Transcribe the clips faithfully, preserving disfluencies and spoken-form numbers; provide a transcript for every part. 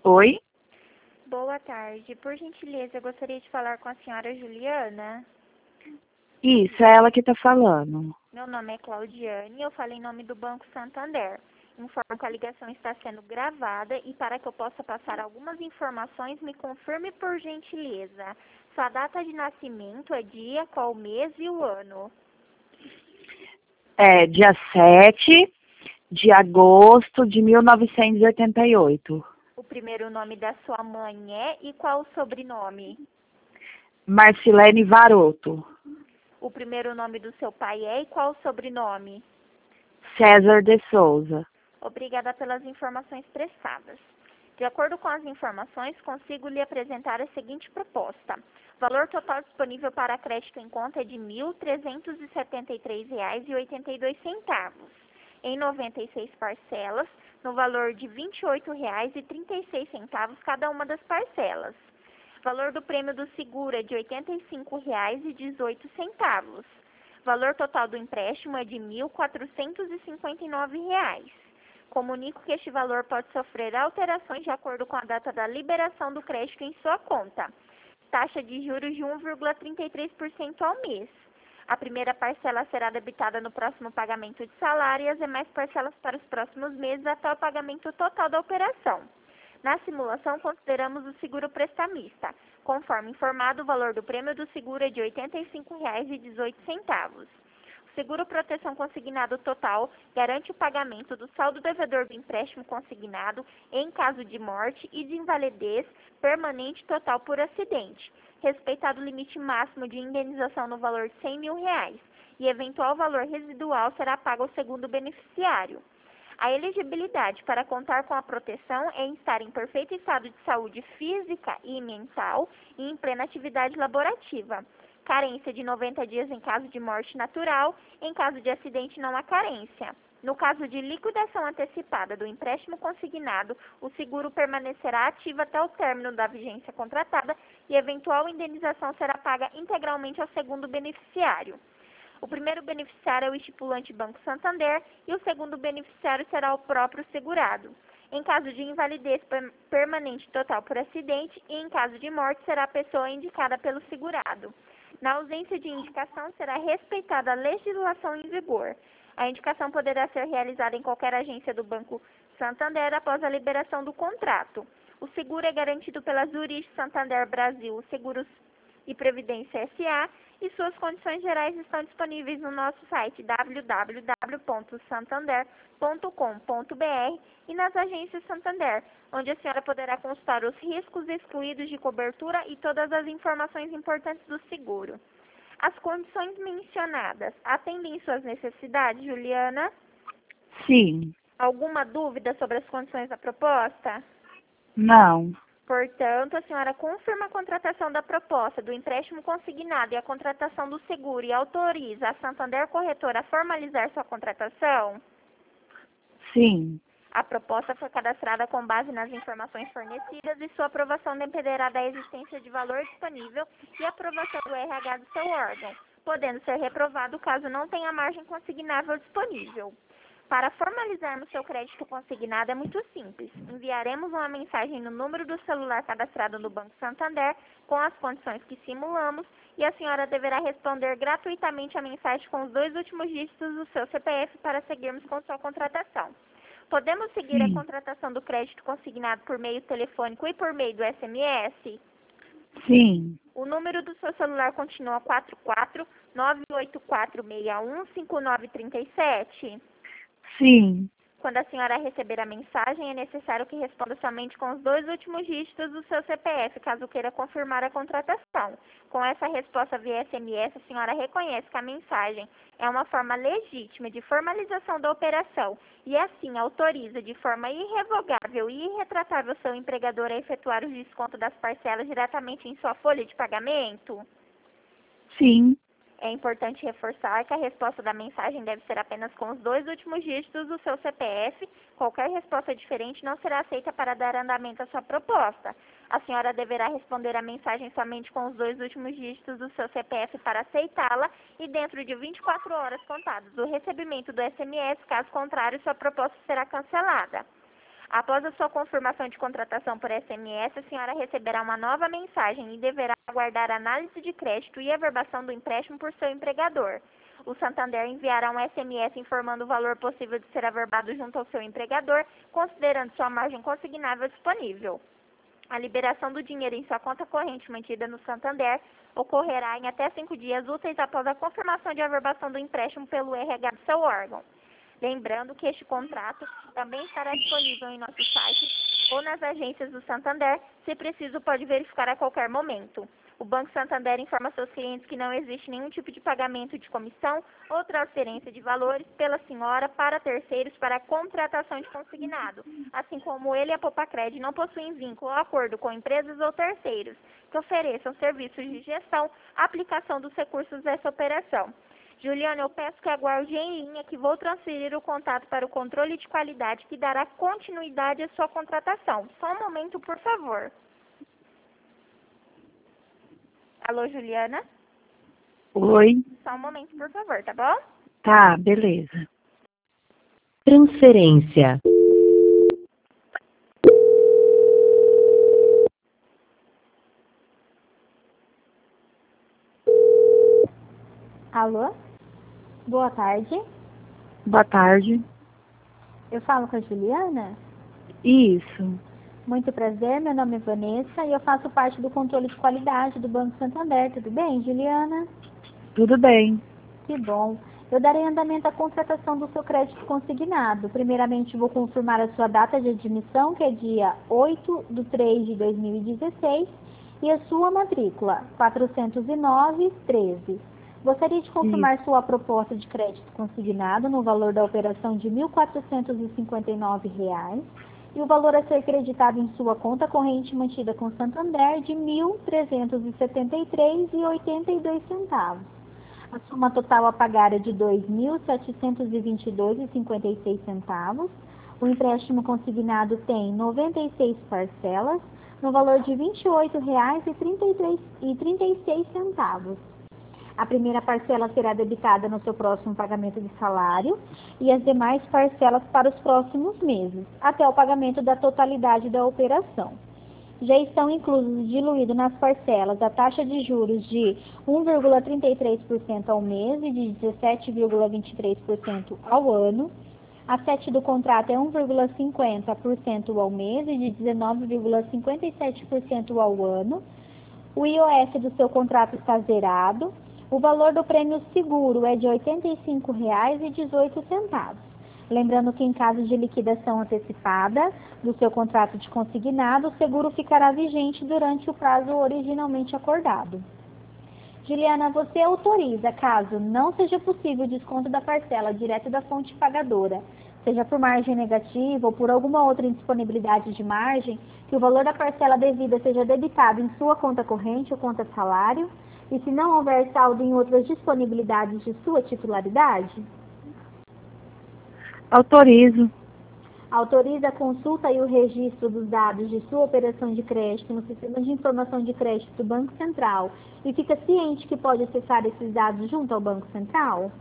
Oi? Boa tarde. Por gentileza, eu gostaria de falar com a senhora Juliana. Isso, é ela que tá falando. Meu nome é Claudiane e eu falo em nome do Banco Santander. Informo que a ligação está sendo gravada e para que eu possa passar algumas informações, me confirme por gentileza. Sua data de nascimento é dia, qual mês e o ano? É dia sete de agosto de mil novecentos e oitenta e oito. O primeiro nome da sua mãe é e qual o sobrenome? Marcilene Varoto. O primeiro nome do seu pai é e qual o sobrenome? César de Souza. Obrigada pelas informações prestadas. De acordo com as informações, consigo lhe apresentar a seguinte proposta. O valor total disponível para crédito em conta é de mil trezentos e setenta e três reais e oitenta e dois centavos, em noventa e seis parcelas, no valor de vinte e oito reais e trinta e seis centavos cada uma das parcelas. O valor do prêmio do seguro é de oitenta e cinco reais e dezoito centavos. O valor total do empréstimo é de mil quatrocentos e cinquenta e nove reais. Comunico que este valor pode sofrer alterações de acordo com a data da liberação do crédito em sua conta. Taxa de juros de um vírgula trinta e três por cento ao mês. A primeira parcela será debitada no próximo pagamento de salário e as demais parcelas para os próximos meses até o pagamento total da operação. Na simulação, consideramos o seguro prestamista. Conforme informado, o valor do prêmio do seguro é de oitenta e cinco reais e dezoito centavos. O seguro proteção consignado total garante o pagamento do saldo devedor do empréstimo consignado em caso de morte e de invalidez permanente total por acidente, respeitado o limite máximo de indenização no valor de cem mil reais, e eventual valor residual será pago ao segundo beneficiário. A elegibilidade para contar com a proteção é em estar em perfeito estado de saúde física e mental e em plena atividade laborativa. Carência de noventa dias em caso de morte natural, em caso de acidente não há carência. No caso de liquidação antecipada do empréstimo consignado, o seguro permanecerá ativo até o término da vigência contratada e eventual indenização será paga integralmente ao segundo beneficiário. O primeiro beneficiário é o estipulante Banco Santander e o segundo beneficiário será o próprio segurado. Em caso de invalidez permanente total por acidente e em caso de morte será a pessoa indicada pelo segurado. Na ausência de indicação, será respeitada a legislação em vigor. A indicação poderá ser realizada em qualquer agência do Banco Santander após a liberação do contrato. O seguro é garantido pela Zurich Santander Brasil Seguros e Previdência S A e suas condições gerais estão disponíveis no nosso site w w w ponto santander ponto com ponto b r e nas agências Santander, onde a senhora poderá consultar os riscos excluídos de cobertura e todas as informações importantes do seguro. As condições mencionadas atendem suas necessidades, Juliana? Sim. Alguma dúvida sobre as condições da proposta? Não. Portanto, a senhora confirma a contratação da proposta do empréstimo consignado e a contratação do seguro e autoriza a Santander Corretora a formalizar sua contratação? Sim. A proposta foi cadastrada com base nas informações fornecidas e sua aprovação dependerá da existência de valor disponível e aprovação do R H do seu órgão, podendo ser reprovado caso não tenha margem consignável disponível. Para formalizarmos seu crédito consignado é muito simples. Enviaremos uma mensagem no número do celular cadastrado no Banco Santander com as condições que simulamos e a senhora deverá responder gratuitamente a mensagem com os dois últimos dígitos do seu C P F para seguirmos com sua contratação. Podemos seguir Sim. a contratação do crédito consignado por meio telefônico e por meio do S M S? Sim. O número do seu celular continua quatro quatro nove oito quatro seis um cinco nove três sete? Sim. Quando a senhora receber a mensagem, é necessário que responda somente com os dois últimos dígitos do seu C P F, caso queira confirmar a contratação. Com essa resposta via S M S, a senhora reconhece que a mensagem é uma forma legítima de formalização da operação e, assim, autoriza de forma irrevogável e irretratável seu empregador a efetuar o desconto das parcelas diretamente em sua folha de pagamento? Sim. É importante reforçar que a resposta da mensagem deve ser apenas com os dois últimos dígitos do seu C P F. Qualquer resposta diferente não será aceita para dar andamento à sua proposta. A senhora deverá responder a mensagem somente com os dois últimos dígitos do seu C P F para aceitá-la e dentro de vinte e quatro horas contadas do recebimento do S M S, caso contrário, sua proposta será cancelada. Após a sua confirmação de contratação por S M S, a senhora receberá uma nova mensagem e deverá aguardar a análise de crédito e averbação do empréstimo por seu empregador. O Santander enviará um S M S informando o valor possível de ser averbado junto ao seu empregador, considerando sua margem consignável disponível. A liberação do dinheiro em sua conta corrente mantida no Santander ocorrerá em até cinco dias úteis após a confirmação de averbação do empréstimo pelo R H do seu órgão. Lembrando que este contrato também estará disponível em nosso site ou nas agências do Santander. Se preciso, pode verificar a qualquer momento. O Banco Santander informa seus clientes que não existe nenhum tipo de pagamento de comissão ou transferência de valores pela senhora para terceiros para a contratação de consignado, assim como ele e a Popacred não possuem vínculo ou acordo com empresas ou terceiros que ofereçam serviços de gestão, aplicação dos recursos dessa operação. Juliana, eu peço que aguarde em linha que vou transferir o contato para o controle de qualidade que dará continuidade à sua contratação. Só um momento, por favor. Alô, Juliana? Oi. Só um momento, por favor, tá bom? Tá, beleza. Transferência. Alô? Boa tarde. Boa tarde. Eu falo com a Juliana? Isso. Muito prazer, meu nome é Vanessa e eu faço parte do controle de qualidade do Banco Santander. Tudo bem, Juliana? Tudo bem. Que bom. Eu darei andamento à contratação do seu crédito consignado. Primeiramente, vou confirmar a sua data de admissão, que é dia oito de três de dois mil e dezesseis, e a sua matrícula, quatrocentos e nove, treze. Gostaria de confirmar Isso. sua proposta de crédito consignado no valor da operação de mil quatrocentos e cinquenta e nove reais e o valor a ser creditado em sua conta corrente mantida com Santander de mil trezentos e setenta e três reais e oitenta e dois centavos. A soma total a pagar é de dois mil setecentos e vinte e dois reais e cinquenta e seis centavos. O empréstimo consignado tem noventa e seis parcelas no valor de vinte e oito reais e trinta e seis centavos. A primeira parcela será debitada no seu próximo pagamento de salário e as demais parcelas para os próximos meses, até o pagamento da totalidade da operação. Já estão inclusos, diluídos nas parcelas, a taxa de juros de um vírgula trinta e três por cento ao mês e de dezessete vírgula vinte e três por cento ao ano. A sete do contrato é um vírgula cinquenta por cento ao mês e de dezenove vírgula cinquenta e sete por cento ao ano. O I O F do seu contrato está zerado. O valor do prêmio seguro é de oitenta e cinco reais e dezoito centavos. Lembrando que em caso de liquidação antecipada do seu contrato de consignado, o seguro ficará vigente durante o prazo originalmente acordado. Juliana, você autoriza, caso não seja possível o desconto da parcela direto da fonte pagadora, seja por margem negativa ou por alguma outra indisponibilidade de margem, que o valor da parcela devida seja debitado em sua conta corrente ou conta salário, e se não houver saldo em outras disponibilidades de sua titularidade? Autorizo. Autoriza a consulta e o registro dos dados de sua operação de crédito no Sistema de Informação de Crédito do Banco Central e fica ciente que pode acessar esses dados junto ao Banco Central?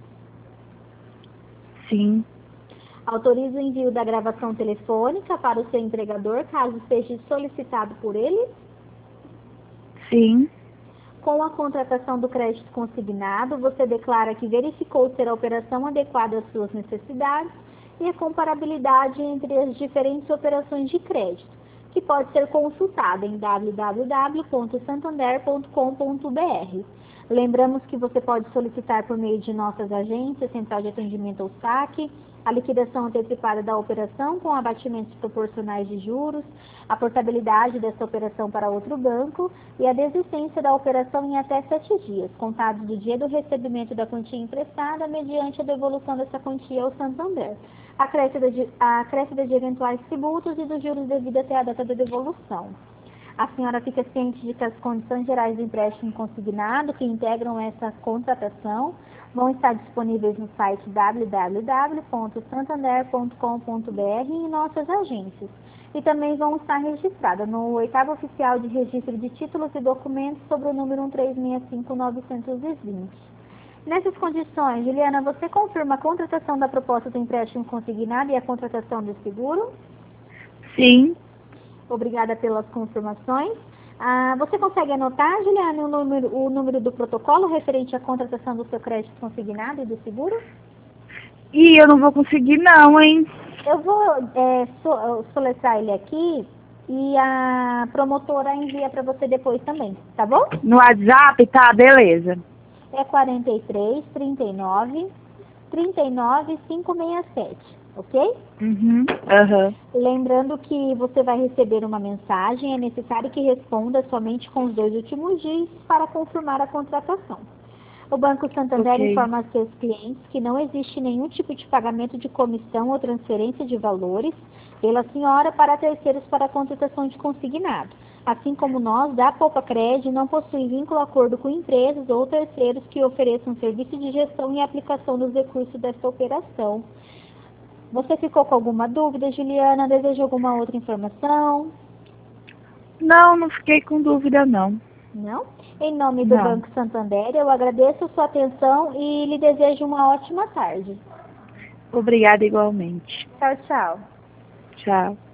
Sim. Autoriza o envio da gravação telefônica para o seu empregador, caso seja solicitado por ele? Sim. Com a contratação do crédito consignado, você declara que verificou ser a operação adequada às suas necessidades e a comparabilidade entre as diferentes operações de crédito, que pode ser consultada em w w w ponto santander ponto com ponto b r. Lembramos que você pode solicitar por meio de nossas agências, Central de Atendimento ao Saque, a liquidação antecipada da operação com abatimentos proporcionais de juros, a portabilidade dessa operação para outro banco e a desistência da operação em até sete dias, contados do dia do recebimento da quantia emprestada, mediante a devolução dessa quantia ao Santander, a acréscida de, a acréscida de eventuais tributos e dos juros devidos até a data da devolução. A senhora fica ciente de que as condições gerais do empréstimo consignado que integram essa contratação vão estar disponíveis no site w w w ponto santander ponto com ponto b r e em nossas agências. E também vão estar registradas no oitavo oficial de registro de títulos e documentos sobre o número um três seis cinco nove dois zero. Nessas condições, Juliana, você confirma a contratação da proposta do empréstimo consignado e a contratação do seguro? Sim. Obrigada pelas confirmações. Ah, você consegue anotar, Juliana, o número, o número do protocolo referente à contratação do seu crédito consignado e do seguro? Ih, eu não vou conseguir não, hein? Eu vou é, so, soletrar ele aqui e a promotora envia para você depois também, tá bom? No WhatsApp, tá, beleza. É quarenta e três, trinta e nove, trinta e nove, quinhentos e sessenta e sete, ok? Uhum, aham. Lembrando que você vai receber uma mensagem, é necessário que responda somente com os dois últimos dias para confirmar a contratação. O Banco Santander Ok. informa a seus clientes que não existe nenhum tipo de pagamento de comissão ou transferência de valores pela senhora para terceiros para a contratação de consignado. Assim como nós, da Poupa Cred, não possui vínculo acordo com empresas ou terceiros que ofereçam serviço de gestão e aplicação dos recursos desta operação. Você ficou com alguma dúvida, Juliana? Deseja alguma outra informação? Não, não fiquei com dúvida não. Não? Em nome do Não. Banco Santander, eu agradeço a sua atenção e lhe desejo uma ótima tarde. Obrigada igualmente. Tchau, tchau. Tchau.